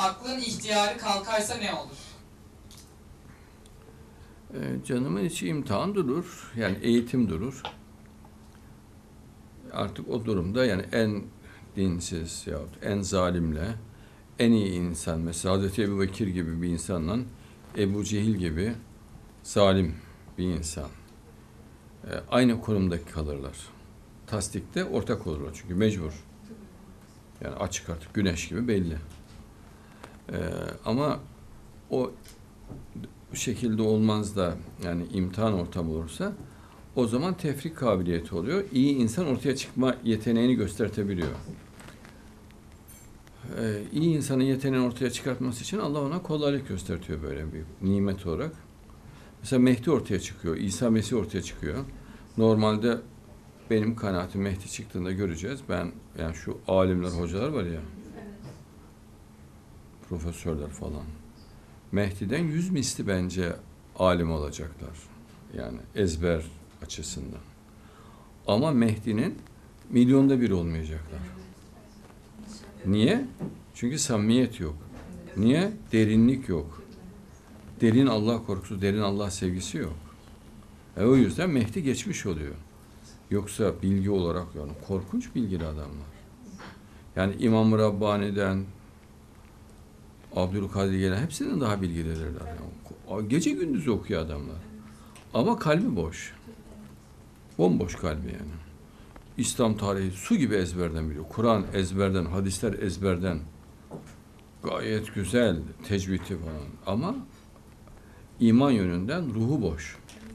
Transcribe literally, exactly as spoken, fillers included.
aklın ihtiyarı kalkarsa ne olur? Ee, canımın içi imtihan durur. Yani eğitim durur. Artık o durumda yani en dinsiz yahut en zalimle en iyi insan, mesela Hazreti Ebubekir gibi bir insanla Ebu Cehil gibi zalim bir insan e, aynı konumda kalırlar. Tasdikte ortak olurlar çünkü mecbur. Yani açık artık güneş gibi belli. E, ama o bu şekilde olmaz da yani imtihan ortamı olursa o zaman tefrik kabiliyeti oluyor. İyi insan ortaya çıkma yeteneğini göstertebiliyor. Ee, iyi insanın yeteneğini ortaya çıkartması için Allah ona kolaylık göstertiyor böyle bir nimet olarak. Mesela Mehdi ortaya çıkıyor, İsa Mesih ortaya çıkıyor. Normalde benim kanaatim Mehdi çıktığında göreceğiz. Ben yani şu alimler, hocalar var ya, profesörler falan. Mehdi'den yüz misli bence alim olacaklar. Yani ezber açısından. Ama Mehdi'nin milyonda bir olmayacaklar. Niye? Çünkü samimiyet yok. Niye? Derinlik yok. Derin Allah korkusu, derin Allah sevgisi yok. E o yüzden Mehdi geçmiş oluyor. Yoksa bilgi olarak yani korkunç bilgili adamlar. Yani İmam-ı Rabbani'den Abdülkadir gelen hepsinden daha bilgilidirler. Yani gece gündüz okuyor adamlar. Ama kalbi boş. Bomboş kalbi yani. İslam tarihi su gibi ezberden biliyor. Kur'an ezberden, hadisler ezberden. Gayet güzel, tecvidi falan. Ama iman yönünden ruhu boş.